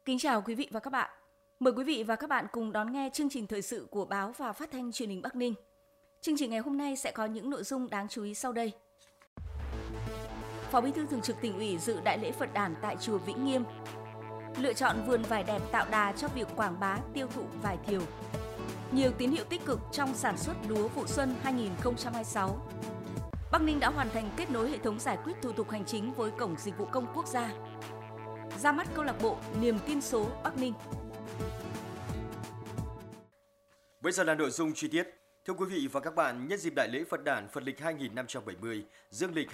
Kính chào quý vị và các bạn. Mời quý vị và các bạn cùng đón nghe chương trình thời sự của báo và phát thanh truyền hình Bắc Ninh. Chương trình ngày hôm nay sẽ có những nội dung đáng chú ý sau đây. Phó Bí thư Thường trực Tỉnh ủy dự Đại lễ Phật đản tại chùa Vĩnh Nghiêm. Lựa chọn vườn vải đẹp tạo đà cho việc quảng bá tiêu thụ vải thiều. Nhiều tín hiệu tích cực trong sản xuất lúa vụ xuân 2026. Bắc Ninh đã hoàn thành kết nối hệ thống giải quyết thủ tục hành chính với Cổng Dịch vụ Công Quốc gia. Ra mắt câu lạc bộ Niềm tin số Bắc Ninh. Bây giờ là nội dung chi tiết. Thưa quý vị và các bạn, nhân dịp Đại lễ Phật đản Phật lịch 2570, Dương lịch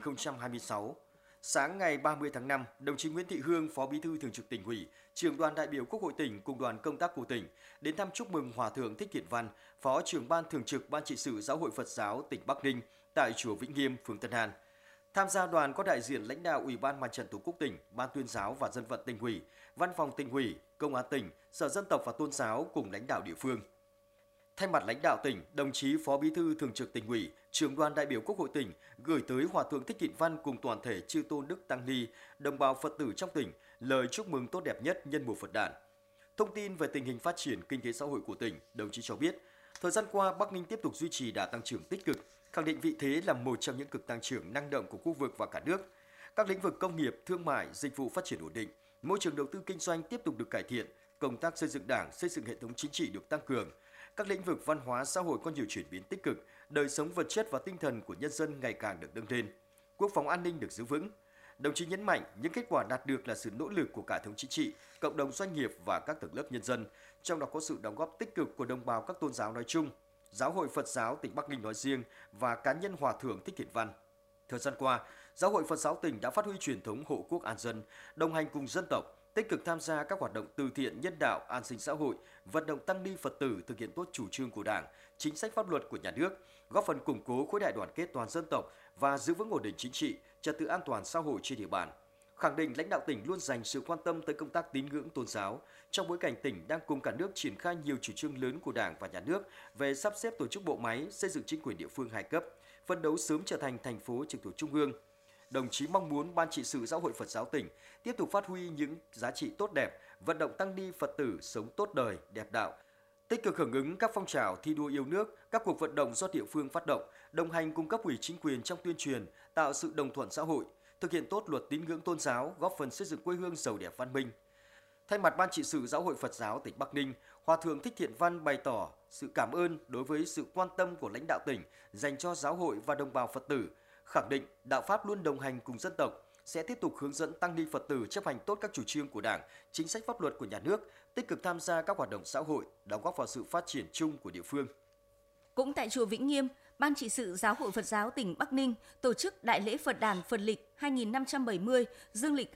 2026, sáng ngày 30 tháng 5, đồng chí Nguyễn Thị Hương, Phó Bí thư Thường trực Tỉnh ủy, Trưởng đoàn đại biểu Quốc hội tỉnh cùng đoàn công tác của tỉnh đến thăm chúc mừng Hòa thượng Thích Thiện Văn, Phó Trưởng ban Thường trực Ban trị sự Giáo hội Phật giáo tỉnh Bắc Ninh tại chùa Vĩnh Nghiêm, phường Tân An. Tham gia đoàn có đại diện lãnh đạo Ủy ban Mặt trận Tổ quốc tỉnh, Ban tuyên giáo và dân vận tỉnh ủy, Văn phòng tỉnh ủy, Công an tỉnh, Sở Dân tộc và Tôn giáo cùng lãnh đạo địa phương. Thay mặt lãnh đạo tỉnh, đồng chí Phó Bí thư Thường trực Tỉnh ủy, Trưởng đoàn đại biểu Quốc hội tỉnh gửi tới Hòa thượng Thích Thiện Văn cùng toàn thể chư tôn đức tăng ni, đồng bào Phật tử trong tỉnh lời chúc mừng tốt đẹp nhất nhân mùa Phật đản. Thông tin về tình hình phát triển kinh tế xã hội của tỉnh, đồng chí cho biết, thời gian qua Bắc Ninh tiếp tục duy trì đà tăng trưởng tích cực, khẳng định vị thế là một trong những cực tăng trưởng năng động của khu vực và cả nước. Các lĩnh vực công nghiệp, thương mại, dịch vụ phát triển ổn định, môi trường đầu tư kinh doanh tiếp tục được cải thiện, công tác xây dựng Đảng, xây dựng hệ thống chính trị được tăng cường. Các lĩnh vực văn hóa xã hội có nhiều chuyển biến tích cực, đời sống vật chất và tinh thần của nhân dân ngày càng được nâng lên. Quốc phòng an ninh được giữ vững. Đồng chí nhấn mạnh những kết quả đạt được là sự nỗ lực của cả hệ thống chính trị, cộng đồng doanh nghiệp và các tầng lớp nhân dân, trong đó có sự đóng góp tích cực của đồng bào các tôn giáo nói chung, Giáo hội Phật giáo tỉnh Bắc Ninh nói riêng và cá nhân Hòa thượng Thích Thiện Văn. Thời gian qua, Giáo hội Phật giáo tỉnh đã phát huy truyền thống hộ quốc an dân, đồng hành cùng dân tộc, tích cực tham gia các hoạt động từ thiện nhân đạo, an sinh xã hội, vận động tăng ni Phật tử thực hiện tốt chủ trương của Đảng, chính sách pháp luật của nhà nước, góp phần củng cố khối đại đoàn kết toàn dân tộc và giữ vững ổn định chính trị, trật tự an toàn xã hội trên địa bàn. Khẳng định lãnh đạo tỉnh luôn dành sự quan tâm tới công tác tín ngưỡng tôn giáo trong bối cảnh tỉnh đang cùng cả nước triển khai nhiều chủ trương lớn của Đảng và nhà nước về sắp xếp tổ chức bộ máy, xây dựng chính quyền địa phương hai cấp, phấn đấu sớm trở thành thành phố trực thuộc trung ương. Đồng chí mong muốn Ban trị sự Giáo hội Phật giáo tỉnh tiếp tục phát huy những giá trị tốt đẹp, vận động tăng ni Phật tử sống tốt đời, đẹp đạo, tích cực hưởng ứng các phong trào thi đua yêu nước, các cuộc vận động do địa phương phát động, đồng hành cùng cấp ủy chính quyền trong tuyên truyền, tạo sự đồng thuận xã hội, thực hiện tốt luật tín ngưỡng tôn giáo, góp phần xây dựng quê hương giàu đẹp văn minh. Thay mặt Ban trị sự Giáo hội Phật giáo tỉnh Bắc Ninh, Hòa thượng Thích Thiện Văn bày tỏ sự cảm ơn đối với sự quan tâm của lãnh đạo tỉnh dành cho giáo hội và đồng bào Phật tử, khẳng định đạo Pháp luôn đồng hành cùng dân tộc, sẽ tiếp tục hướng dẫn tăng ni Phật tử chấp hành tốt các chủ trương của Đảng, chính sách pháp luật của nhà nước, tích cực tham gia các hoạt động xã hội, đóng góp vào sự phát triển chung của địa phương. Cũng tại chùa Vĩnh Nghiêm, Ban trị sự Giáo hội Phật giáo tỉnh Bắc Ninh tổ chức Đại lễ Phật đản Phật lịch 2570, Dương lịch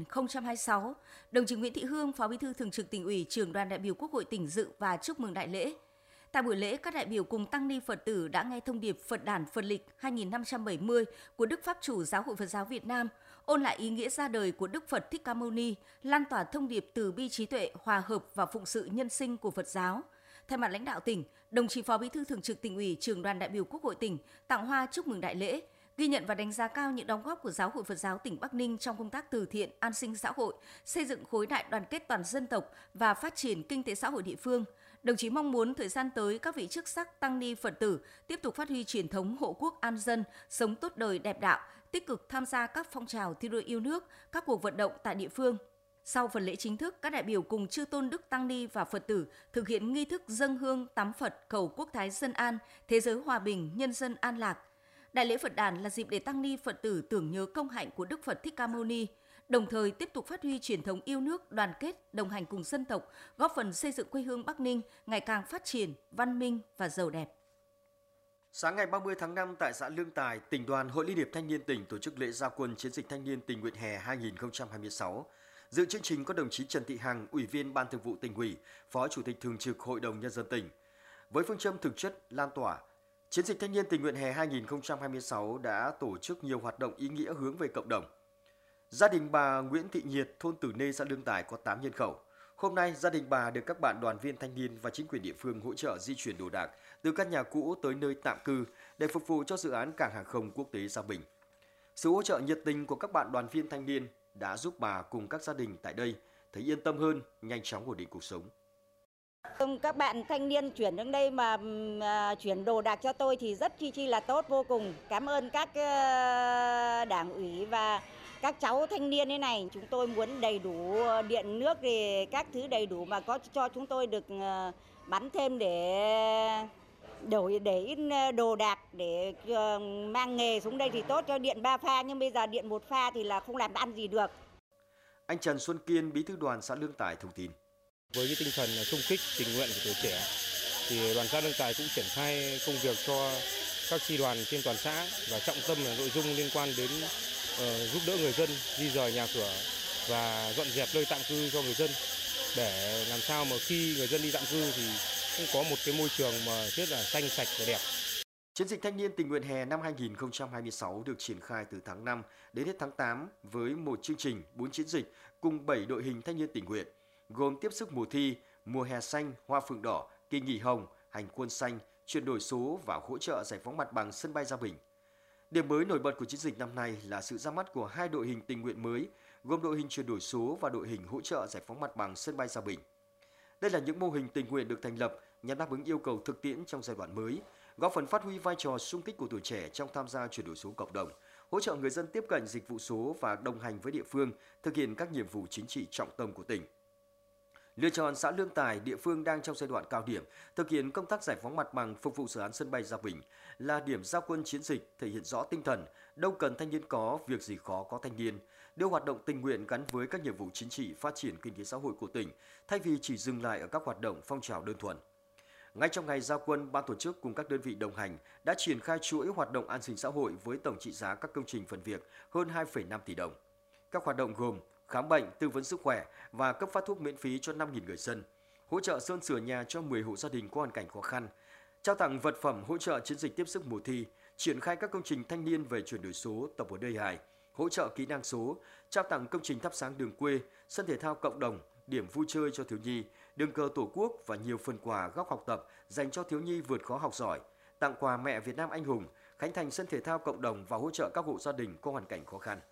2026. Đồng chí Nguyễn Thị Hương, Phó Bí thư Thường trực Tỉnh ủy, Trưởng đoàn đại biểu Quốc hội tỉnh dự và chúc mừng đại lễ. Tại buổi lễ, các đại biểu cùng tăng ni Phật tử đã nghe thông điệp Phật đản Phật lịch 2570 của Đức Pháp chủ Giáo hội Phật giáo Việt Nam, ôn lại ý nghĩa ra đời của Đức Phật Thích Ca Mâu Ni, lan tỏa thông điệp từ bi trí tuệ, hòa hợp và phụng sự nhân sinh của Phật giáo. Thay mặt lãnh đạo tỉnh, đồng chí Phó Bí thư Thường trực Tỉnh ủy, Trưởng đoàn đại biểu Quốc hội tỉnh tặng hoa chúc mừng đại lễ, ghi nhận và đánh giá cao những đóng góp của Giáo hội Phật giáo tỉnh Bắc Ninh trong công tác từ thiện, an sinh xã hội, xây dựng khối đại đoàn kết toàn dân tộc và phát triển kinh tế xã hội địa phương. Đồng chí mong muốn thời gian tới các vị chức sắc tăng ni Phật tử tiếp tục phát huy truyền thống hộ quốc an dân, sống tốt đời đẹp đạo, tích cực tham gia các phong trào thi đua yêu nước, các cuộc vận động tại địa phương. Sau phần lễ chính thức, các đại biểu cùng chư tôn đức tăng ni và Phật tử thực hiện nghi thức dâng hương tắm Phật cầu quốc thái dân an, thế giới hòa bình, nhân dân an lạc. Đại lễ Phật đản là dịp để tăng ni Phật tử tưởng nhớ công hạnh của Đức Phật Thích Ca Mâu Ni, đồng thời tiếp tục phát huy truyền thống yêu nước, đoàn kết, đồng hành cùng dân tộc, góp phần xây dựng quê hương Bắc Ninh ngày càng phát triển, văn minh và giàu đẹp. Sáng ngày 30 tháng 5 tại xã Lương Tài, Tỉnh đoàn Hội Liên hiệp Thanh niên tỉnh tổ chức lễ ra quân chiến dịch thanh niên tình nguyện hè 2026. Dự chương trình có đồng chí Trần Thị Hằng, Ủy viên Ban Thường vụ Tỉnh ủy, Phó Chủ tịch Thường trực Hội đồng Nhân dân tỉnh. Với phương châm thực chất, lan tỏa, chiến dịch thanh niên tình nguyện hè 2026 đã tổ chức nhiều hoạt động ý nghĩa hướng về cộng đồng. Gia đình bà Nguyễn Thị Nhiệt, thôn Tử Nê, xã Lương Tài có 8 nhân khẩu. Hôm nay, gia đình bà được các bạn đoàn viên thanh niên và chính quyền địa phương hỗ trợ di chuyển đồ đạc từ căn nhà cũ tới nơi tạm cư để phục vụ cho dự án cảng hàng không quốc tế Sa Bình. Sự hỗ trợ nhiệt tình của các bạn đoàn viên thanh niên đã giúp bà cùng các gia đình tại đây thấy yên tâm hơn, nhanh chóng ổn định cuộc sống. Các bạn thanh niên chuyển đến đây mà chuyển đồ đạc cho tôi thì rất chi là tốt vô cùng. Cảm ơn các đảng ủy và các cháu thanh niên thế này. Chúng tôi muốn đầy đủ điện nước thì các thứ đầy đủ mà có cho chúng tôi được bắn thêm để in đồ đạc để mang nghề xuống đây thì tốt cho điện 3 pha, nhưng bây giờ điện 1 pha thì là không làm ăn gì được. Anh Trần Xuân Kiên, Bí thư đoàn xã Lương Tài thông tin. Với cái tinh thần xung kích tình nguyện của tuổi trẻ thì đoàn xã Lương Tài cũng triển khai công việc cho các chi đoàn trên toàn xã, và trọng tâm là nội dung liên quan đến giúp đỡ người dân di dời nhà cửa và dọn dẹp nơi tạm cư cho người dân, để làm sao mà khi người dân đi tạm cư thì cũng có một cái môi trường mà rất là xanh sạch và đẹp. Chiến dịch thanh niên tình nguyện hè năm 2026 được triển khai từ tháng 5 đến hết tháng 8 với một chương trình 4 chiến dịch cùng 7 đội hình thanh niên tình nguyện, gồm tiếp sức mùa thi, mùa hè xanh, hoa phượng đỏ, kỳ nghỉ hồng, hành quân xanh, chuyển đổi số và hỗ trợ giải phóng mặt bằng sân bay Gia Bình. Điểm mới nổi bật của chiến dịch năm nay là sự ra mắt của 2 đội hình tình nguyện mới, gồm đội hình chuyển đổi số và đội hình hỗ trợ giải phóng mặt bằng sân bay Gia Bình. Đây là những mô hình tình nguyện được thành lập nhằm đáp ứng yêu cầu thực tiễn trong giai đoạn mới, góp phần phát huy vai trò xung kích của tuổi trẻ trong tham gia chuyển đổi số cộng đồng, hỗ trợ người dân tiếp cận dịch vụ số và đồng hành với địa phương thực hiện các nhiệm vụ chính trị trọng tâm của tỉnh. Lựa chọn xã Lương Tài, địa phương đang trong giai đoạn cao điểm thực hiện công tác giải phóng mặt bằng phục vụ dự án sân bay Gia Bình là điểm giao quân chiến dịch, thể hiện rõ tinh thần đâu cần thanh niên có, việc gì khó có thanh niên, đưa hoạt động tình nguyện gắn với các nhiệm vụ chính trị phát triển kinh tế xã hội của tỉnh, thay vì chỉ dừng lại ở các hoạt động phong trào đơn thuần. Ngay trong ngày giao quân, ban tổ chức cùng các đơn vị đồng hành đã triển khai chuỗi hoạt động an sinh xã hội với tổng trị giá các công trình phần việc hơn 2,5 tỷ đồng. Các hoạt động gồm khám bệnh, tư vấn sức khỏe và cấp phát thuốc miễn phí cho 5.000 người dân, hỗ trợ sơn sửa nhà cho 10 hộ gia đình có hoàn cảnh khó khăn, trao tặng vật phẩm hỗ trợ chiến dịch tiếp sức mùa thi, triển khai các công trình thanh niên về chuyển đổi số, tập huấn AI, hỗ trợ kỹ năng số, trao tặng công trình thắp sáng đường quê, sân thể thao cộng đồng, điểm vui chơi cho thiếu nhi, đường cờ Tổ quốc và nhiều phần quà góc học tập dành cho thiếu nhi vượt khó học giỏi, tặng quà mẹ Việt Nam anh hùng, khánh thành sân thể thao cộng đồng và hỗ trợ các hộ gia đình có hoàn cảnh khó khăn.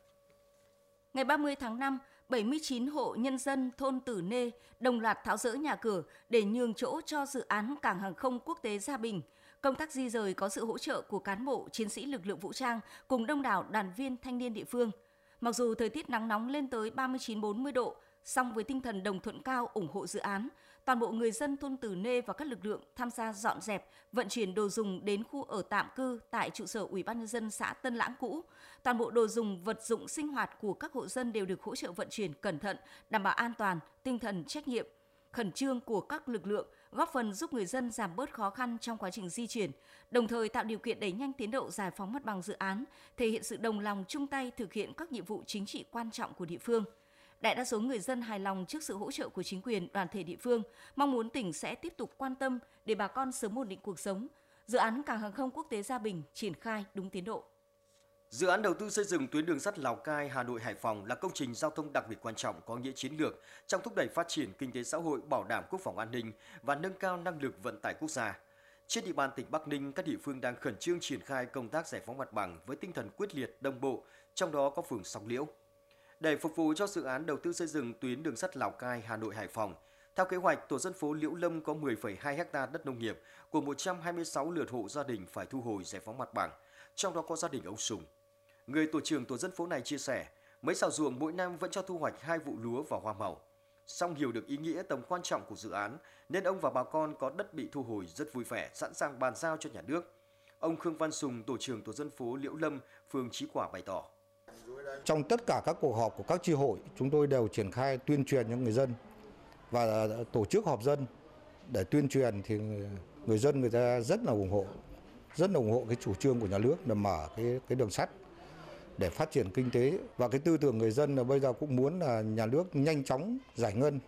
Ngày 30 tháng 5, 79 hộ nhân dân thôn Tử Nê đồng loạt tháo dỡ nhà cửa để nhường chỗ cho dự án cảng hàng không quốc tế Gia Bình. Công tác di rời có sự hỗ trợ của cán bộ, chiến sĩ lực lượng vũ trang cùng đông đảo đoàn viên thanh niên địa phương. Mặc dù thời tiết nắng nóng lên tới 39-40 độ, song với tinh thần đồng thuận cao ủng hộ dự án, toàn bộ người dân thôn Tử Nê và các lực lượng tham gia dọn dẹp, vận chuyển đồ dùng đến khu ở tạm cư tại trụ sở Ủy ban nhân dân xã Tân Lãng cũ. Toàn bộ đồ dùng, vật dụng sinh hoạt của các hộ dân đều được hỗ trợ vận chuyển cẩn thận, đảm bảo an toàn, tinh thần trách nhiệm, khẩn trương của các lực lượng, góp phần giúp người dân giảm bớt khó khăn trong quá trình di chuyển, đồng thời tạo điều kiện đẩy nhanh tiến độ giải phóng mặt bằng dự án, thể hiện sự đồng lòng chung tay thực hiện các nhiệm vụ chính trị quan trọng của địa phương. Đại đa số người dân hài lòng trước sự hỗ trợ của chính quyền, đoàn thể địa phương, mong muốn tỉnh sẽ tiếp tục quan tâm để bà con sớm ổn định cuộc sống. Dự án cảng hàng không quốc tế Gia Bình triển khai đúng tiến độ. Dự án đầu tư xây dựng tuyến đường sắt Lào Cai, Hà Nội, Hải Phòng là công trình giao thông đặc biệt quan trọng có nghĩa chiến lược trong thúc đẩy phát triển kinh tế xã hội, bảo đảm quốc phòng an ninh và nâng cao năng lực vận tải quốc gia. Trên địa bàn tỉnh Bắc Ninh, các địa phương đang khẩn trương triển khai công tác giải phóng mặt bằng với tinh thần quyết liệt, đồng bộ, trong đó có phường Song Liễu. Để phục vụ cho dự án đầu tư xây dựng tuyến đường sắt Lào Cai, Hà Nội, Hải Phòng, theo kế hoạch, tổ dân phố Liễu Lâm có 10,2 ha đất nông nghiệp của 126 lượt hộ gia đình phải thu hồi giải phóng mặt bằng, trong đó có gia đình ông Sùng. Người tổ trưởng tổ dân phố này chia sẻ, mấy xào ruộng mỗi năm vẫn cho thu hoạch 2 vụ lúa và hoa màu. Song hiểu được ý nghĩa tầm quan trọng của dự án, nên ông và bà con có đất bị thu hồi rất vui vẻ, sẵn sàng bàn giao cho nhà nước. Ông Khương Văn Sùng, tổ trưởng tổ dân phố Liễu Lâm, phường Chí Quả bày tỏ. Trong tất cả các cuộc họp của các chi hội, chúng tôi đều triển khai tuyên truyền cho người dân và tổ chức họp dân để tuyên truyền, thì người dân người ta rất là ủng hộ cái chủ trương của nhà nước là mở cái đường sắt để phát triển kinh tế, và cái tư tưởng người dân là bây giờ cũng muốn là nhà nước nhanh chóng giải ngân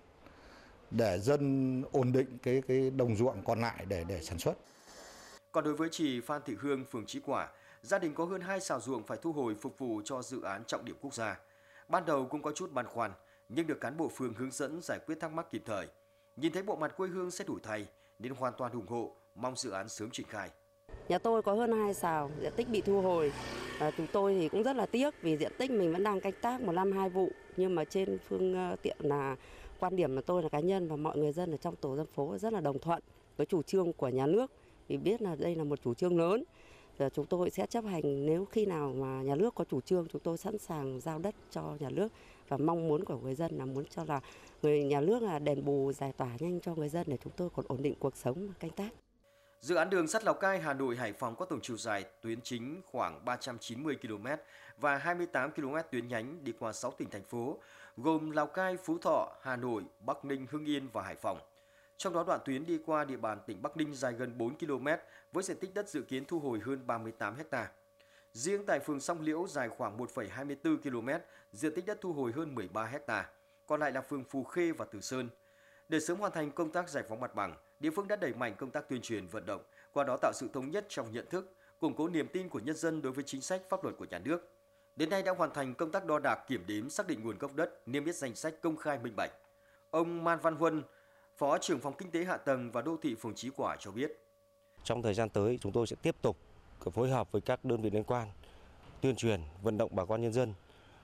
để dân ổn định cái đồng ruộng còn lại để sản xuất. Còn đối với chị Phan Thị Hương, phường Chí Quả, gia đình có hơn 2 sào ruộng phải thu hồi phục vụ cho dự án trọng điểm quốc gia. Ban đầu cũng có chút băn khoăn, nhưng được cán bộ phường hướng dẫn giải quyết thắc mắc kịp thời. Nhìn thấy bộ mặt quê hương sẽ đổi thay nên hoàn toàn ủng hộ, mong dự án sớm triển khai. Nhà tôi có hơn 2 sào, diện tích bị thu hồi. Chúng tôi thì cũng rất là tiếc vì diện tích mình vẫn đang canh tác một năm 2 vụ. Nhưng mà trên phương tiện là quan điểm của tôi là cá nhân và mọi người dân ở trong tổ dân phố rất là đồng thuận với chủ trương của nhà nước. Vì biết là đây là một chủ trương lớn. Và chúng tôi sẽ chấp hành nếu khi nào mà nhà nước có chủ trương, chúng tôi sẵn sàng giao đất cho nhà nước. Và mong muốn của người dân là muốn cho là nhà nước là đền bù giải tỏa nhanh cho người dân để chúng tôi còn ổn định cuộc sống và canh tác. Dự án đường sắt Lào Cai, Hà Nội, Hải Phòng có tổng chiều dài tuyến chính khoảng 390 km và 28 km tuyến nhánh đi qua 6 tỉnh thành phố, gồm Lào Cai, Phú Thọ, Hà Nội, Bắc Ninh, Hưng Yên và Hải Phòng. Trong đó đoạn tuyến đi qua địa bàn tỉnh Bắc Ninh dài gần 4 km với diện tích đất dự kiến thu hồi hơn 38 ha. Riêng tại phường Song Liễu dài khoảng 1,24 km, diện tích đất thu hồi hơn 13 ha. Còn lại là phường Phù Khê và Từ Sơn. Để sớm hoàn thành công tác giải phóng mặt bằng, địa phương đã đẩy mạnh công tác tuyên truyền vận động, qua đó tạo sự thống nhất trong nhận thức, củng cố niềm tin của nhân dân đối với chính sách pháp luật của nhà nước. Đến nay đã hoàn thành công tác đo đạc, kiểm đếm, xác định nguồn gốc đất, niêm yết danh sách công khai minh bạch. Ông Man Văn Huân, Phó trưởng phòng Kinh tế Hạ tầng và Đô thị phường Chí Quả cho biết. Trong thời gian tới, chúng tôi sẽ tiếp tục phối hợp với các đơn vị liên quan, tuyên truyền, vận động bà con nhân dân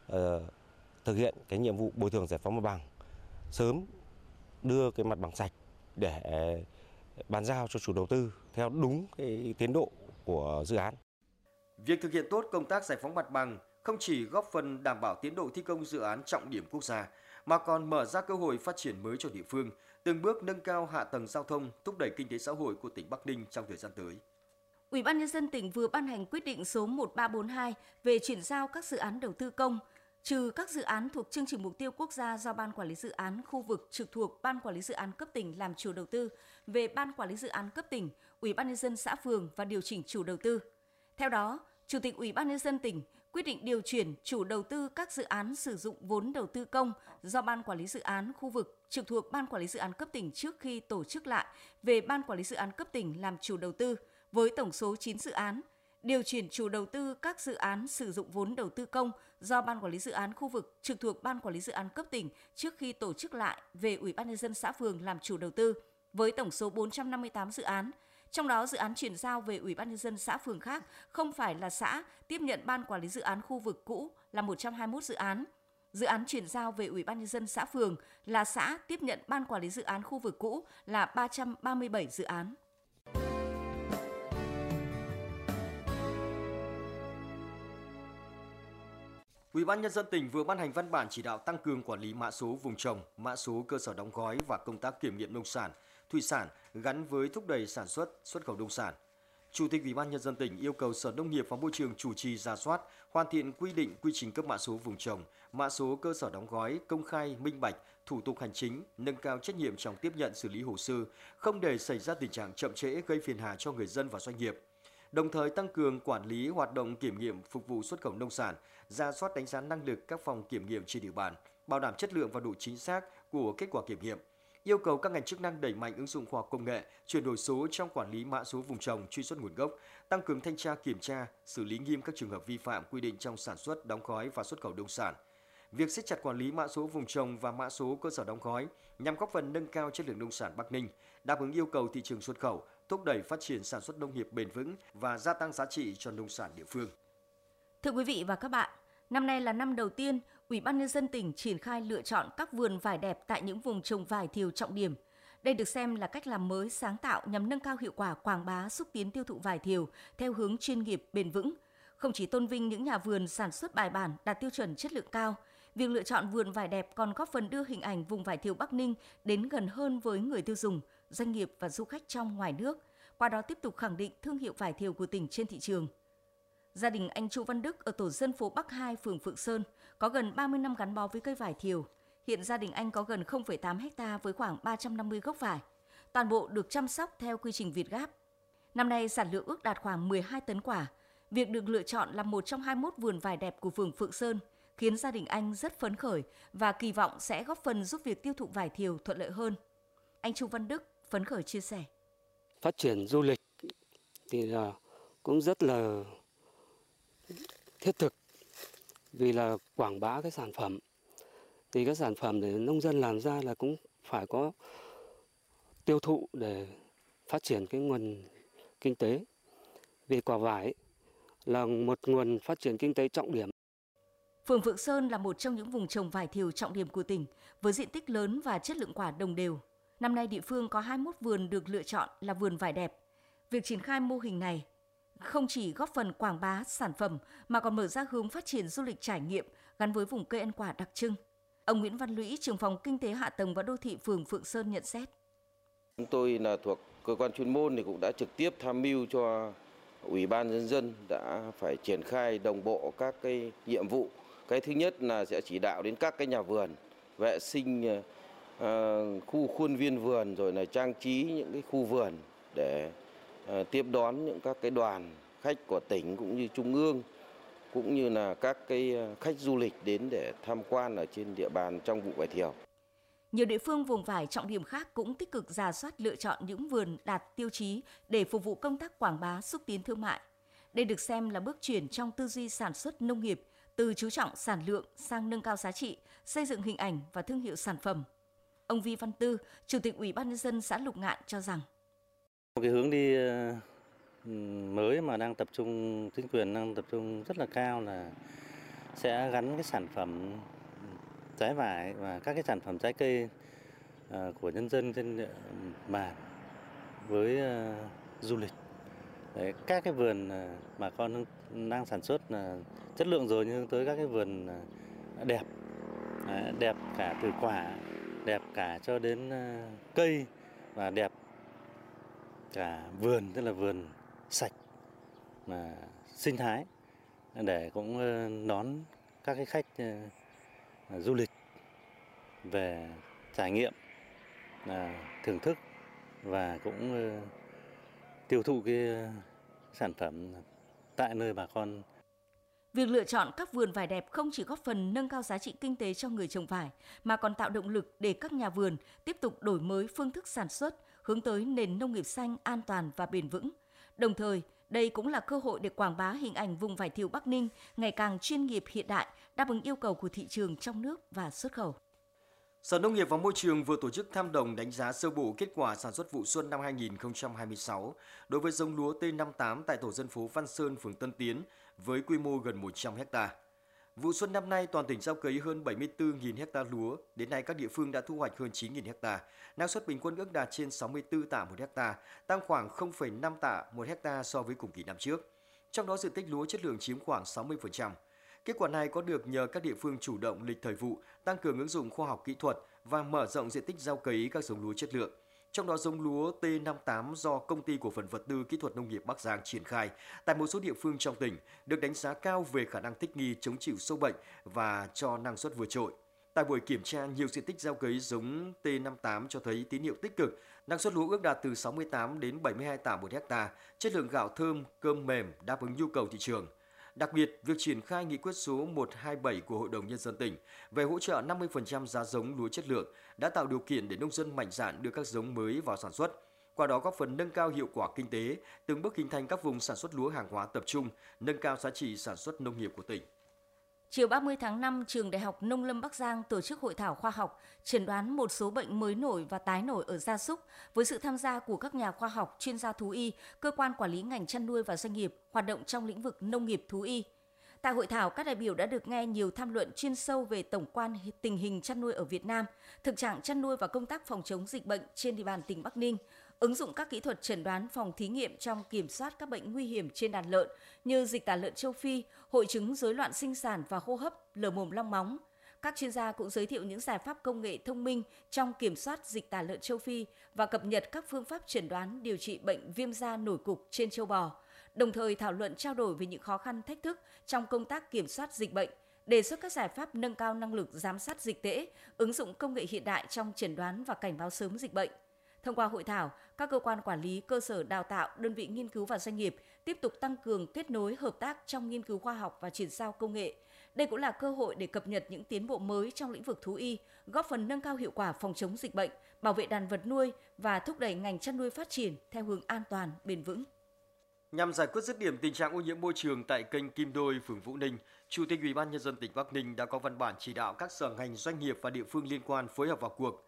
thực hiện cái nhiệm vụ bồi thường giải phóng mặt bằng, sớm đưa cái mặt bằng sạch để bàn giao cho chủ đầu tư theo đúng cái tiến độ của dự án. Việc thực hiện tốt công tác giải phóng mặt bằng không chỉ góp phần đảm bảo tiến độ thi công dự án trọng điểm quốc gia, mà còn mở ra cơ hội phát triển mới cho địa phương, từng bước nâng cao hạ tầng giao thông, thúc đẩy kinh tế xã hội của tỉnh Bắc Ninh trong thời gian tới. Ủy ban nhân dân tỉnh vừa ban hành quyết định số 1342 về chuyển giao các dự án đầu tư công, trừ các dự án thuộc chương trình mục tiêu quốc gia do Ban Quản lý Dự án khu vực trực thuộc Ban Quản lý Dự án cấp tỉnh làm chủ đầu tư về Ban Quản lý Dự án cấp tỉnh, Ủy ban nhân dân xã phường và điều chỉnh chủ đầu tư. Theo đó, Chủ tịch Ủy ban nhân dân tỉnh quyết định điều chuyển chủ đầu tư các dự án sử dụng vốn đầu tư công do Ban Quản lý Dự án khu vực trực thuộc Ban Quản lý Dự án cấp tỉnh trước khi tổ chức lại về Ban Quản lý Dự án cấp tỉnh làm chủ đầu tư với tổng số 9 dự án. Điều chuyển chủ đầu tư các dự án sử dụng vốn đầu tư công do Ban Quản lý Dự án khu vực trực thuộc Ban Quản lý Dự án cấp tỉnh trước khi tổ chức lại về Ủy ban nhân dân xã phường làm chủ đầu tư với tổng số 458 dự án. Trong đó, dự án chuyển giao về Ủy ban nhân dân xã phường khác không phải là xã tiếp nhận Ban Quản lý Dự án khu vực cũ là 121 dự án. Dự án chuyển giao về Ủy ban nhân dân xã phường là xã tiếp nhận Ban Quản lý Dự án khu vực cũ là 337 dự án. Ủy ban nhân dân tỉnh vừa ban hành văn bản chỉ đạo tăng cường quản lý mã số vùng trồng, mã số cơ sở đóng gói và công tác kiểm nghiệm nông sản, thủy sản gắn với thúc đẩy sản xuất, xuất khẩu nông sản. Chủ tịch Ủy ban nhân dân tỉnh yêu cầu Sở Nông nghiệp và Môi trường chủ trì rà soát, hoàn thiện quy định quy trình cấp mã số vùng trồng, mã số cơ sở đóng gói, công khai, minh bạch, thủ tục hành chính, nâng cao trách nhiệm trong tiếp nhận xử lý hồ sơ, không để xảy ra tình trạng chậm trễ gây phiền hà cho người dân và doanh nghiệp. Đồng thời tăng cường quản lý hoạt động kiểm nghiệm phục vụ xuất khẩu nông sản, rà soát đánh giá năng lực các phòng kiểm nghiệm trên địa bàn, bảo đảm chất lượng và độ chính xác của kết quả kiểm nghiệm. Yêu cầu các ngành chức năng đẩy mạnh ứng dụng khoa học công nghệ, chuyển đổi số trong quản lý mã số vùng trồng, truy xuất nguồn gốc, tăng cường thanh tra kiểm tra, xử lý nghiêm các trường hợp vi phạm quy định trong sản xuất, đóng gói và xuất khẩu nông sản. Việc siết chặt quản lý mã số vùng trồng và mã số cơ sở đóng gói nhằm góp phần nâng cao chất lượng nông sản Bắc Ninh, đáp ứng yêu cầu thị trường xuất khẩu, thúc đẩy phát triển sản xuất nông nghiệp bền vững và gia tăng giá trị cho nông sản địa phương. Thưa quý vị và các bạn, năm nay là năm đầu tiên Ủy ban nhân dân tỉnh triển khai lựa chọn các vườn vải đẹp tại những vùng trồng vải thiều trọng điểm. Đây được xem là cách làm mới sáng tạo nhằm nâng cao hiệu quả quảng bá, xúc tiến tiêu thụ vải thiều theo hướng chuyên nghiệp, bền vững. Không chỉ tôn vinh những nhà vườn sản xuất bài bản đạt tiêu chuẩn chất lượng cao, việc lựa chọn vườn vải đẹp còn góp phần đưa hình ảnh vùng vải thiều Bắc Ninh đến gần hơn với người tiêu dùng, doanh nghiệp và du khách trong ngoài nước, qua đó tiếp tục khẳng định thương hiệu vải thiều của tỉnh trên thị trường. Gia đình anh Chu Văn Đức ở tổ dân phố Bắc 2, phường Phượng Sơn có gần 30 năm gắn bó với cây vải thiều. Hiện gia đình anh có gần 0,8 ha với khoảng 350 gốc vải. Toàn bộ được chăm sóc theo quy trình Việt Gáp. Năm nay sản lượng ước đạt khoảng 12 tấn quả. Việc được lựa chọn là một trong 21 vườn vải đẹp của phường Phượng Sơn khiến gia đình anh rất phấn khởi và kỳ vọng sẽ góp phần giúp việc tiêu thụ vải thiều thuận lợi hơn. Anh Chu Văn Đức phấn khởi chia sẻ. Phát triển du lịch thì là cũng rất là thiết thực vì là quảng bá cái sản phẩm. Thì cái sản phẩm để nông dân làm ra là cũng phải có tiêu thụ để phát triển cái nguồn kinh tế. vì quả vải là một nguồn phát triển kinh tế trọng điểm. Phường Phượng Sơn là một trong những vùng trồng vải thiều trọng điểm của tỉnh, với diện tích lớn và chất lượng quả đồng đều. Năm nay địa phương có 21 vườn được lựa chọn là vườn vải đẹp. Việc triển khai mô hình này không chỉ góp phần quảng bá sản phẩm mà còn mở ra hướng phát triển du lịch trải nghiệm gắn với vùng cây ăn quả đặc trưng. Ông Nguyễn Văn Lũy, trưởng phòng Kinh tế Hạ tầng và Đô thị phường Phượng Sơn nhận xét. Chúng tôi là thuộc cơ quan chuyên môn thì cũng đã trực tiếp tham mưu cho Ủy ban Nhân dân đã phải triển khai đồng bộ các cái nhiệm vụ. Cái thứ nhất là sẽ chỉ đạo đến các cái nhà vườn vệ sinh khu khuôn viên vườn, rồi là trang trí những cái khu vườn để tiếp đón những các cái đoàn khách của tỉnh cũng như trung ương, cũng như là các cái khách du lịch đến để tham quan ở trên địa bàn trong vụ vải thiều. Nhiều địa phương vùng vải trọng điểm khác cũng tích cực rà soát lựa chọn những vườn đạt tiêu chí để phục vụ công tác quảng bá xúc tiến thương mại. Đây được xem là bước chuyển trong tư duy sản xuất nông nghiệp từ chú trọng sản lượng sang nâng cao giá trị, xây dựng hình ảnh và thương hiệu sản phẩm. Ông Vi Văn Tư, Chủ tịch Ủy ban Nhân dân xã Lục Ngạn cho rằng một cái hướng đi mới mà chính quyền đang tập trung rất là cao là sẽ gắn cái sản phẩm trái vải và các cái sản phẩm trái cây của nhân dân trên địa bàn với du lịch. Đấy, các cái vườn bà con đang sản xuất chất lượng rồi, nhưng hướng tới các cái vườn đẹp, đẹp cả từ quả, đẹp cả cho đến cây và đẹp cả vườn, tức là vườn sạch mà sinh thái, để cũng đón các cái khách du lịch về trải nghiệm, thưởng thức và cũng tiêu thụ cái sản phẩm tại nơi bà con. Việc lựa chọn các vườn vải đẹp không chỉ góp phần nâng cao giá trị kinh tế cho người trồng vải, mà còn tạo động lực để các nhà vườn tiếp tục đổi mới phương thức sản xuất, hướng tới nền nông nghiệp xanh, an toàn và bền vững. Đồng thời, đây cũng là cơ hội để quảng bá hình ảnh vùng vải thiều Bắc Ninh ngày càng chuyên nghiệp hiện đại, đáp ứng yêu cầu của thị trường trong nước và xuất khẩu. Sở Nông nghiệp và Môi trường vừa tổ chức thăm đồng đánh giá sơ bộ kết quả sản xuất vụ xuân năm 2026 đối với giống lúa T58 tại tổ dân phố Văn Sơn, phường Tân Tiến với quy mô gần 100 ha. Vụ xuân năm nay toàn tỉnh gieo cấy hơn 74.000 ha lúa, đến nay các địa phương đã thu hoạch hơn 9.000 ha. Năng suất bình quân ước đạt trên 64 tạ một ha, tăng khoảng 0,5 tạ một ha so với cùng kỳ năm trước. Trong đó diện tích lúa chất lượng chiếm khoảng 60%. Kết quả này có được nhờ các địa phương chủ động lịch thời vụ, tăng cường ứng dụng khoa học kỹ thuật và mở rộng diện tích gieo cấy các giống lúa chất lượng. Trong đó giống lúa T58 do Công ty Cổ phần Vật tư Kỹ thuật Nông nghiệp Bắc Giang triển khai tại một số địa phương trong tỉnh được đánh giá cao về khả năng thích nghi chống chịu sâu bệnh và cho năng suất vượt trội. Tại buổi kiểm tra, nhiều diện tích gieo cấy giống T58 cho thấy tín hiệu tích cực, năng suất lúa ước đạt từ 68 đến 72 tạ một ha, chất lượng gạo thơm, cơm mềm đáp ứng nhu cầu thị trường. Đặc biệt, việc triển khai nghị quyết số 127 của Hội đồng Nhân dân tỉnh về hỗ trợ 50% giá giống lúa chất lượng đã tạo điều kiện để nông dân mạnh dạn đưa các giống mới vào sản xuất. Qua đó góp phần nâng cao hiệu quả kinh tế, từng bước hình thành các vùng sản xuất lúa hàng hóa tập trung, nâng cao giá trị sản xuất nông nghiệp của tỉnh. Chiều 30 tháng 5, Trường Đại học Nông lâm Bắc Giang tổ chức hội thảo khoa học chẩn đoán một số bệnh mới nổi và tái nổi ở gia súc với sự tham gia của các nhà khoa học, chuyên gia thú y, cơ quan quản lý ngành chăn nuôi và doanh nghiệp hoạt động trong lĩnh vực nông nghiệp thú y. Tại hội thảo, các đại biểu đã được nghe nhiều tham luận chuyên sâu về tổng quan tình hình chăn nuôi ở Việt Nam, thực trạng chăn nuôi và công tác phòng chống dịch bệnh trên địa bàn tỉnh Bắc Ninh, ứng dụng các kỹ thuật chẩn đoán phòng thí nghiệm trong kiểm soát các bệnh nguy hiểm trên đàn lợn như dịch tả lợn châu Phi, hội chứng rối loạn sinh sản và hô hấp, lở mồm long móng. Các chuyên gia cũng giới thiệu những giải pháp công nghệ thông minh trong kiểm soát dịch tả lợn châu Phi và cập nhật các phương pháp chẩn đoán điều trị bệnh viêm da nổi cục trên trâu bò, đồng thời thảo luận trao đổi về những khó khăn thách thức trong công tác kiểm soát dịch bệnh, đề xuất các giải pháp nâng cao năng lực giám sát dịch tễ, ứng dụng công nghệ hiện đại trong chẩn đoán và cảnh báo sớm dịch bệnh. Thông qua hội thảo, các cơ quan quản lý, cơ sở đào tạo, đơn vị nghiên cứu và doanh nghiệp tiếp tục tăng cường kết nối hợp tác trong nghiên cứu khoa học và chuyển giao công nghệ. Đây cũng là cơ hội để cập nhật những tiến bộ mới trong lĩnh vực thú y, góp phần nâng cao hiệu quả phòng chống dịch bệnh, bảo vệ đàn vật nuôi và thúc đẩy ngành chăn nuôi phát triển theo hướng an toàn, bền vững. Nhằm giải quyết dứt điểm tình trạng ô nhiễm môi trường tại kênh Kim Đôi, phường Vũ Ninh, Chủ tịch Ủy ban Nhân dân tỉnh Bắc Ninh đã có văn bản chỉ đạo các sở ngành, doanh nghiệp và địa phương liên quan phối hợp vào cuộc.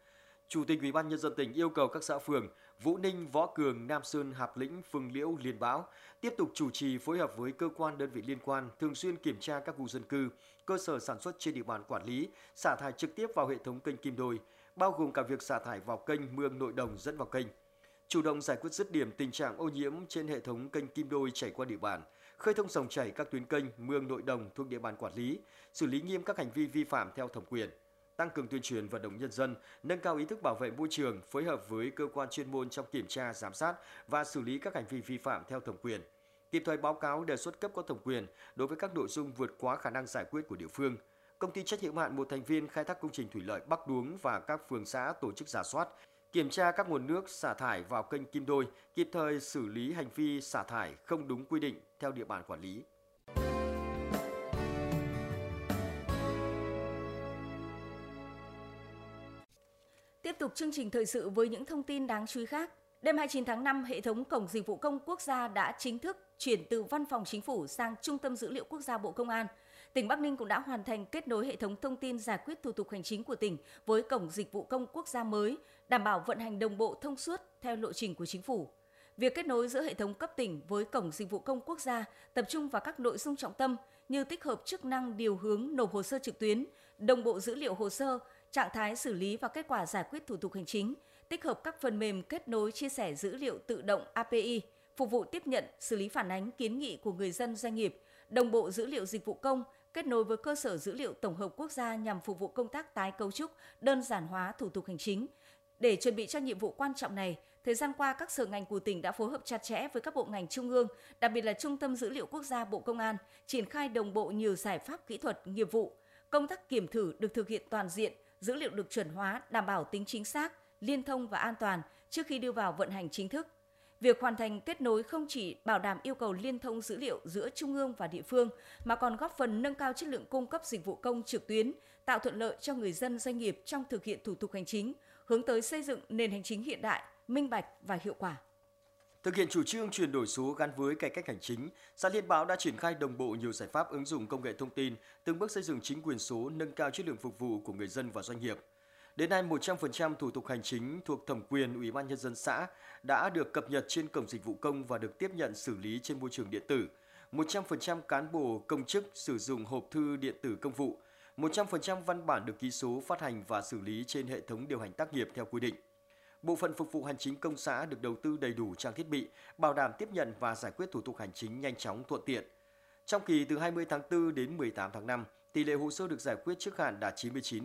Chủ tịch Ủy ban Nhân dân tỉnh yêu cầu các xã phường Vũ Ninh, Võ Cường, Nam Sơn, Hạp Lĩnh, Phương Liễu, Liên Bảo tiếp tục chủ trì phối hợp với cơ quan đơn vị liên quan thường xuyên kiểm tra các khu dân cư, cơ sở sản xuất trên địa bàn quản lý, xả thải trực tiếp vào hệ thống kênh Kim Đôi, bao gồm cả việc xả thải vào kênh mương nội đồng dẫn vào kênh. Chủ động giải quyết dứt điểm tình trạng ô nhiễm trên hệ thống kênh Kim Đôi chảy qua địa bàn, khơi thông dòng chảy các tuyến kênh, mương nội đồng thuộc địa bàn quản lý, xử lý nghiêm các hành vi vi phạm theo thẩm quyền. Tăng cường tuyên truyền vận động nhân dân, nâng cao ý thức bảo vệ môi trường, phối hợp với cơ quan chuyên môn trong kiểm tra, giám sát và xử lý các hành vi vi phạm theo thẩm quyền. Kịp thời báo cáo đề xuất cấp có thẩm quyền đối với các nội dung vượt quá khả năng giải quyết của địa phương. Công ty trách nhiệm hạn một thành viên khai thác công trình thủy lợi Bắc Đuống và các phường xã tổ chức rà soát, kiểm tra các nguồn nước xả thải vào kênh Kim Đôi, kịp thời xử lý hành vi xả thải không đúng quy định theo địa bàn quản lý. Tiếp tục chương trình thời sự với những thông tin đáng chú ý khác. Đêm 29 tháng 5, hệ thống Cổng Dịch vụ Công Quốc gia đã chính thức chuyển từ Văn phòng Chính phủ sang Trung tâm Dữ liệu Quốc gia Bộ Công an. Tỉnh Bắc Ninh cũng đã hoàn thành kết nối hệ thống thông tin giải quyết thủ tục hành chính của tỉnh với Cổng Dịch vụ Công Quốc gia mới, đảm bảo vận hành đồng bộ thông suốt theo lộ trình của Chính phủ. Việc kết nối giữa hệ thống cấp tỉnh với Cổng Dịch vụ Công Quốc gia tập trung vào các nội dung trọng tâm như tích hợp chức năng điều hướng nộp hồ sơ trực tuyến, đồng bộ dữ liệu hồ sơ, trạng thái xử lý và kết quả giải quyết thủ tục hành chính, tích hợp các phần mềm kết nối chia sẻ dữ liệu tự động API, phục vụ tiếp nhận, xử lý phản ánh kiến nghị của người dân doanh nghiệp, đồng bộ dữ liệu dịch vụ công, kết nối với cơ sở dữ liệu tổng hợp quốc gia nhằm phục vụ công tác tái cấu trúc, đơn giản hóa thủ tục hành chính. Để chuẩn bị cho nhiệm vụ quan trọng này, thời gian qua các sở ngành của tỉnh đã phối hợp chặt chẽ với các bộ ngành trung ương, đặc biệt là Trung tâm Dữ liệu Quốc gia Bộ Công an, triển khai đồng bộ nhiều giải pháp kỹ thuật, nghiệp vụ. Công tác kiểm thử được thực hiện toàn diện, dữ liệu được chuẩn hóa, đảm bảo tính chính xác, liên thông và an toàn trước khi đưa vào vận hành chính thức. Việc hoàn thành kết nối không chỉ bảo đảm yêu cầu liên thông dữ liệu giữa trung ương và địa phương, mà còn góp phần nâng cao chất lượng cung cấp dịch vụ công trực tuyến, tạo thuận lợi cho người dân doanh nghiệp trong thực hiện thủ tục hành chính, hướng tới xây dựng nền hành chính hiện đại, minh bạch và hiệu quả. Thực hiện chủ trương chuyển đổi số gắn với cải cách hành chính, xã Liên Bảo đã triển khai đồng bộ nhiều giải pháp ứng dụng công nghệ thông tin, từng bước xây dựng chính quyền số, nâng cao chất lượng phục vụ của người dân và doanh nghiệp. Đến nay, 100% thủ tục hành chính thuộc thẩm quyền Ủy ban Nhân dân xã đã được cập nhật trên Cổng Dịch vụ Công và được tiếp nhận xử lý trên môi trường điện tử. 100% cán bộ công chức sử dụng hộp thư điện tử công vụ. 100% văn bản được ký số, phát hành và xử lý trên hệ thống điều hành tác nghiệp theo quy định. Bộ phận phục vụ hành chính công xã được đầu tư đầy đủ trang thiết bị, bảo đảm tiếp nhận và giải quyết thủ tục hành chính nhanh chóng thuận tiện. Trong kỳ từ 20 tháng 4 đến 18 tháng 5, tỷ lệ hồ sơ được giải quyết trước hạn đạt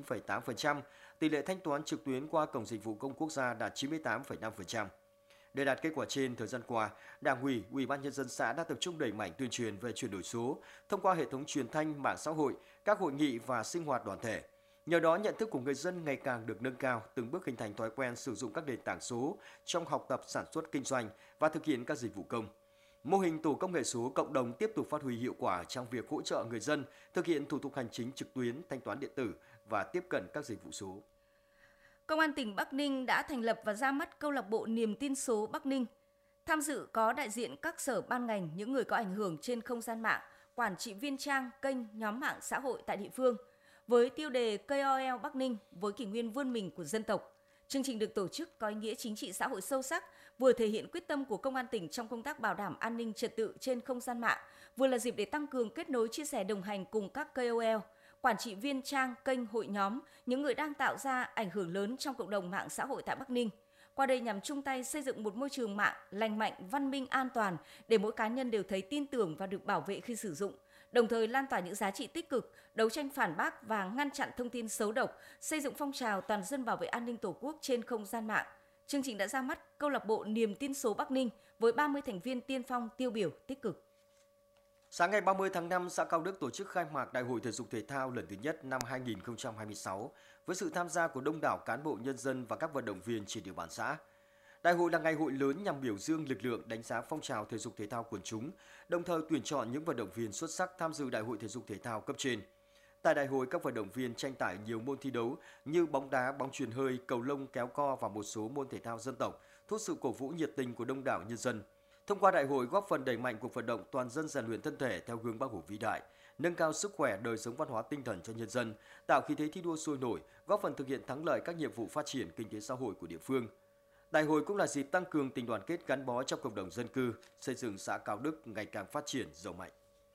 99,8%, tỷ lệ thanh toán trực tuyến qua Cổng Dịch vụ Công Quốc gia đạt 98,5%. Để đạt kết quả trên, thời gian qua, Đảng ủy, Ủy ban Nhân dân xã đã tập trung đẩy mạnh tuyên truyền về chuyển đổi số thông qua hệ thống truyền thanh, mạng xã hội, các hội nghị và sinh hoạt đoàn thể. Nhờ đó, nhận thức của người dân ngày càng được nâng cao, từng bước hình thành thói quen sử dụng các nền tảng số trong học tập, sản xuất, kinh doanh và thực hiện các dịch vụ công. Mô hình tổ công nghệ số cộng đồng tiếp tục phát huy hiệu quả trong việc hỗ trợ người dân thực hiện thủ tục hành chính trực tuyến, thanh toán điện tử và tiếp cận các dịch vụ số. Công an tỉnh Bắc Ninh đã thành lập và ra mắt câu lạc bộ Niềm tin số Bắc Ninh. Tham dự có đại diện các sở ban ngành, những người có ảnh hưởng trên không gian mạng, quản trị viên trang, kênh, nhóm mạng xã hội tại địa phương. Với tiêu đề KOL Bắc Ninh với kỷ nguyên vươn mình của dân tộc, chương trình được tổ chức có ý nghĩa chính trị xã hội sâu sắc, vừa thể hiện quyết tâm của Công an tỉnh trong công tác bảo đảm an ninh trật tự trên không gian mạng, vừa là dịp để tăng cường kết nối, chia sẻ, đồng hành cùng các KOL, quản trị viên trang, kênh, hội nhóm, những người đang tạo ra ảnh hưởng lớn trong cộng đồng mạng xã hội tại Bắc Ninh. Qua đây nhằm chung tay xây dựng một môi trường mạng lành mạnh, văn minh, an toàn để mỗi cá nhân đều thấy tin tưởng và được bảo vệ khi sử dụng, đồng thời lan tỏa những giá trị tích cực, đấu tranh phản bác và ngăn chặn thông tin xấu độc, xây dựng phong trào toàn dân bảo vệ an ninh Tổ quốc trên không gian mạng. Chương trình đã ra mắt câu lạc bộ Niềm tin số Bắc Ninh với 30 thành viên tiên phong tiêu biểu tích cực. Sáng ngày 30 tháng 5, xã Cao Đức tổ chức khai mạc Đại hội Thể dục Thể thao lần thứ nhất năm 2026 với sự tham gia của đông đảo cán bộ nhân dân và các vận động viên trên địa bàn xã. Đại hội là ngày hội lớn nhằm biểu dương lực lượng, đánh giá phong trào thể dục thể thao quần chúng, đồng thời tuyển chọn những vận động viên xuất sắc tham dự Đại hội Thể dục Thể thao cấp trên. Tại đại hội, các vận động viên tranh tài nhiều môn thi đấu như bóng đá, bóng chuyền hơi, cầu lông, kéo co và một số môn thể thao dân tộc, thu hút sự cổ vũ nhiệt tình của đông đảo nhân dân. Thông qua đại hội góp phần đẩy mạnh cuộc vận động toàn dân rèn luyện thân thể theo gương Bác Hồ vĩ đại, nâng cao sức khỏe, đời sống văn hóa tinh thần cho nhân dân, tạo khí thế thi đua sôi nổi, góp phần thực hiện thắng lợi các nhiệm vụ phát triển kinh tế xã hội của địa phương. Đại hội cũng là dịp tăng cường tình đoàn kết gắn bó trong cộng đồng dân cư, xây dựng xã Cao Đức ngày càng phát triển giàu mạnh.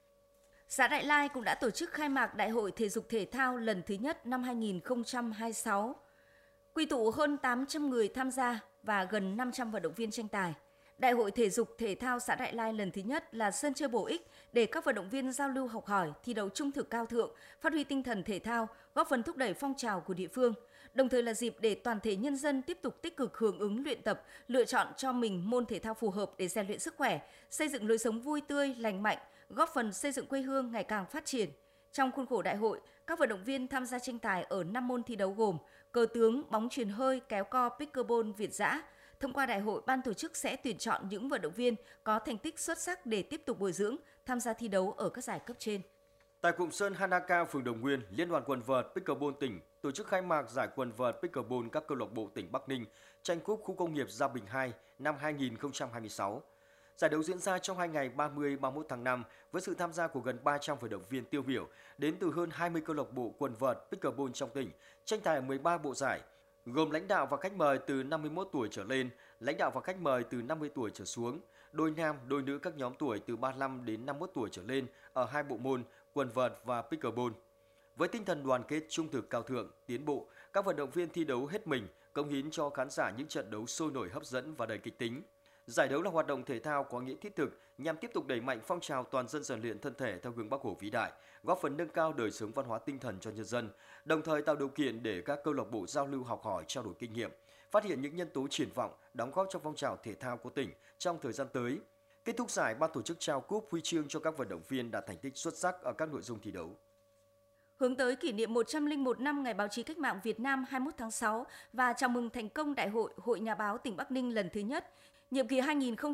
Xã Đại Lai cũng đã tổ chức khai mạc Đại hội Thể dục Thể thao lần thứ nhất năm 2026, quy tụ hơn 800 người tham gia và gần 500 vận động viên tranh tài. Đại hội Thể dục Thể thao xã Đại Lai lần thứ nhất là sân chơi bổ ích để các vận động viên giao lưu học hỏi, thi đấu trung thực cao thượng, phát huy tinh thần thể thao, góp phần thúc đẩy phong trào của địa phương. Đồng thời là dịp để toàn thể nhân dân tiếp tục tích cực hưởng ứng luyện tập, lựa chọn cho mình môn thể thao phù hợp để rèn luyện sức khỏe, xây dựng lối sống vui tươi, lành mạnh, góp phần xây dựng quê hương ngày càng phát triển. Trong khuôn khổ đại hội, các vận động viên tham gia tranh tài ở 5 môn thi đấu gồm cờ tướng, bóng chuyền hơi, kéo co, pickleball, việt dã. Thông qua đại hội, ban tổ chức sẽ tuyển chọn những vận động viên có thành tích xuất sắc để tiếp tục bồi dưỡng, tham gia thi đấu ở các giải cấp trên. Tại cụm Sơn Hanaka, phường Đồng Nguyên, Liên đoàn quần vợt Pickleball tỉnh tổ chức khai mạc giải quần vợt Pickleball các câu lạc bộ tỉnh Bắc Ninh tranh cúp khu công nghiệp Gia Bình 2 năm 2026. Giải đấu diễn ra trong 2 ngày 30-31 tháng 5 với sự tham gia của gần 300 vận động viên tiêu biểu đến từ hơn 20 câu lạc bộ quần vợt Pickleball trong tỉnh, tranh tài ở 13 bộ giải, gồm lãnh đạo và khách mời từ 51 tuổi trở lên, lãnh đạo và khách mời từ 50 tuổi trở xuống, đôi nam, đôi nữ các nhóm tuổi từ 35 đến 51 tuổi trở lên ở 2 bộ môn quần vợt và pickleball. Với tinh thần đoàn kết, trung thực, cao thượng, tiến bộ, các vận động viên thi đấu hết mình, cống hiến cho khán giả những trận đấu sôi nổi, hấp dẫn và đầy kịch tính. Giải đấu là hoạt động thể thao có nghĩa thiết thực nhằm tiếp tục đẩy mạnh phong trào toàn dân rèn luyện thân thể theo gương Bác Hồ vĩ đại, góp phần nâng cao đời sống văn hóa tinh thần cho nhân dân, đồng thời tạo điều kiện để các câu lạc bộ giao lưu học hỏi, trao đổi kinh nghiệm, phát hiện những nhân tố triển vọng, đóng góp trong phong trào thể thao của tỉnh trong thời gian tới. Kết thúc giải, ban tổ chức trao cúp huy chương cho các vận động viên đạt thành tích xuất sắc ở các nội dung thi đấu. Hướng tới kỷ niệm 101 năm Ngày Báo chí Cách mạng Việt Nam 21 tháng 6 và chào mừng thành công Đại hội Hội Nhà báo tỉnh Bắc Ninh lần thứ nhất, nhiệm kỳ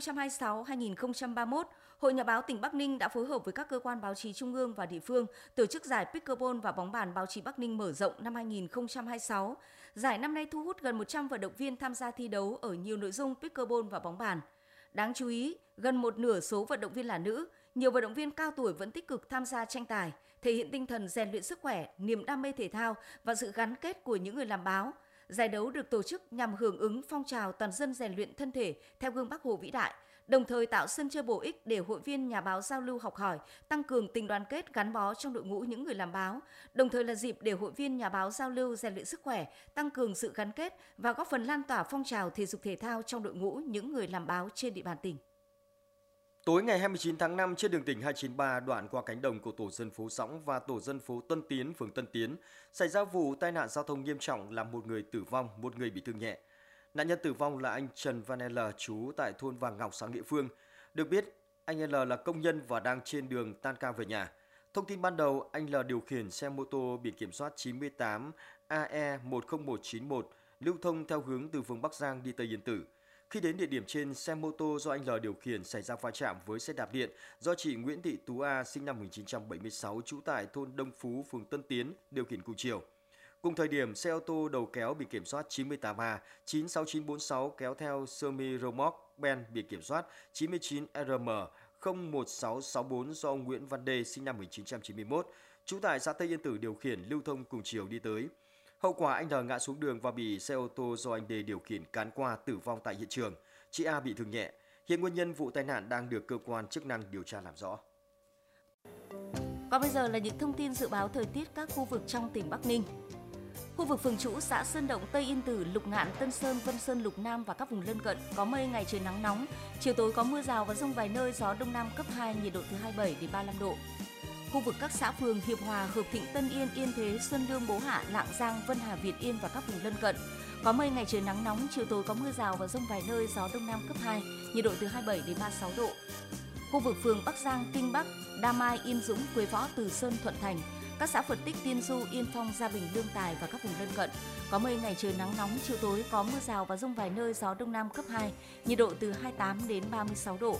2026-2031, Hội Nhà báo tỉnh Bắc Ninh đã phối hợp với các cơ quan báo chí trung ương và địa phương tổ chức giải Pickleball và bóng bàn báo chí Bắc Ninh mở rộng năm 2026. Giải năm nay thu hút gần 100 vận động viên tham gia thi đấu ở nhiều nội dung Pickleball và bóng bàn. Đáng chú ý, gần một nửa số vận động viên là nữ, nhiều vận động viên cao tuổi vẫn tích cực tham gia tranh tài, thể hiện tinh thần rèn luyện sức khỏe, niềm đam mê thể thao và sự gắn kết của những người làm báo. Giải đấu được tổ chức nhằm hưởng ứng phong trào toàn dân rèn luyện thân thể theo gương Bác Hồ vĩ đại, đồng thời tạo sân chơi bổ ích để hội viên nhà báo giao lưu học hỏi, tăng cường tình đoàn kết gắn bó trong đội ngũ những người làm báo, đồng thời là dịp để hội viên nhà báo giao lưu rèn luyện sức khỏe, tăng cường sự gắn kết và góp phần lan tỏa phong trào thể dục thể thao trong đội ngũ những người làm báo trên địa bàn tỉnh. Tối ngày 29 tháng 5, trên đường tỉnh 293 đoạn qua cánh đồng của tổ dân phố Sõng và tổ dân phố Tân Tiến, phường Tân Tiến, xảy ra vụ tai nạn giao thông nghiêm trọng làm một người tử vong, một người bị thương nhẹ. Nạn nhân tử vong là anh Trần Văn L, trú tại thôn Vàng Ngọc, xã Nghĩa Phương. Được biết, anh L là công nhân và đang trên đường tan ca về nhà. Thông tin ban đầu, anh L điều khiển xe mô tô biển kiểm soát 98 AE10191 lưu thông theo hướng từ phường Bắc Giang đi Tây Yên Tử. Khi đến địa điểm trên, xe mô tô do anh L điều khiển xảy ra va chạm với xe đạp điện do chị Nguyễn Thị Tú A sinh năm 1976 trú tại thôn Đông Phú, phường Tân Tiến điều khiển cùng chiều. Cùng thời điểm, xe ô tô đầu kéo biển kiểm soát 98A 96946 kéo theo semi remote Ben biển kiểm soát 99RM 01664 do ông Nguyễn Văn Đê sinh năm 1991 trú tại xã Tây Yên Tử điều khiển lưu thông cùng chiều đi tới. Hậu quả anh L ngã xuống đường và bị xe ô tô do anh D điều khiển cán qua tử vong tại hiện trường. Chị A bị thương nhẹ. Hiện nguyên nhân vụ tai nạn đang được cơ quan chức năng điều tra làm rõ. Còn bây giờ là những thông tin dự báo thời tiết các khu vực trong tỉnh Bắc Ninh. Khu vực phường Trũ, xã Sơn Động, Tây Yên Tử, Lục Ngạn, Tân Sơn, Vân Sơn, Lục Nam và các vùng lân cận có mây, ngày trời nắng nóng, chiều tối có mưa rào và dông vài nơi, gió đông nam cấp 2, nhiệt độ từ 27 đến 35 độ. Khu vực các xã phường Hiệp Hòa, Hợp Thịnh, Tân Yên, Yên Thế, Xuân Lương, Bố Hạ, Lạng Giang, Vân Hà, Việt Yên và các vùng lân cận có mây, ngày trời nắng nóng, chiều tối có mưa rào và dông vài nơi, gió đông nam cấp 2, nhiệt độ từ 27 đến 36 độ. Khu vực phường Bắc Giang, Kinh Bắc, Đa Mai, Yên Dũng, Quế Võ, Từ Sơn, Thuận Thành, các xã Phật Tích, Tiên Du, Yên Phong, Gia Bình, Lương Tài và các vùng lân cận có mây, ngày trời nắng nóng, chiều tối có mưa rào và dông vài nơi, gió đông nam cấp 2, nhiệt độ từ 28 đến 36 độ.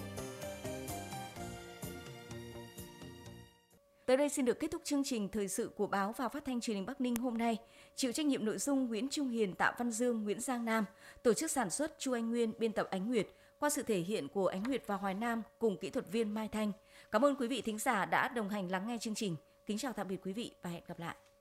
Tới đây xin được kết thúc chương trình thời sự của báo và phát thanh truyền hình Bắc Ninh hôm nay. Chịu trách nhiệm nội dung Nguyễn Trung Hiền, Tạ Văn Dương, Nguyễn Giang Nam, tổ chức sản xuất Chu Anh Nguyên, biên tập Ánh Nguyệt, qua sự thể hiện của Ánh Nguyệt và Hoài Nam cùng kỹ thuật viên Mai Thanh. Cảm ơn quý vị thính giả đã đồng hành lắng nghe chương trình. Kính chào tạm biệt quý vị và hẹn gặp lại.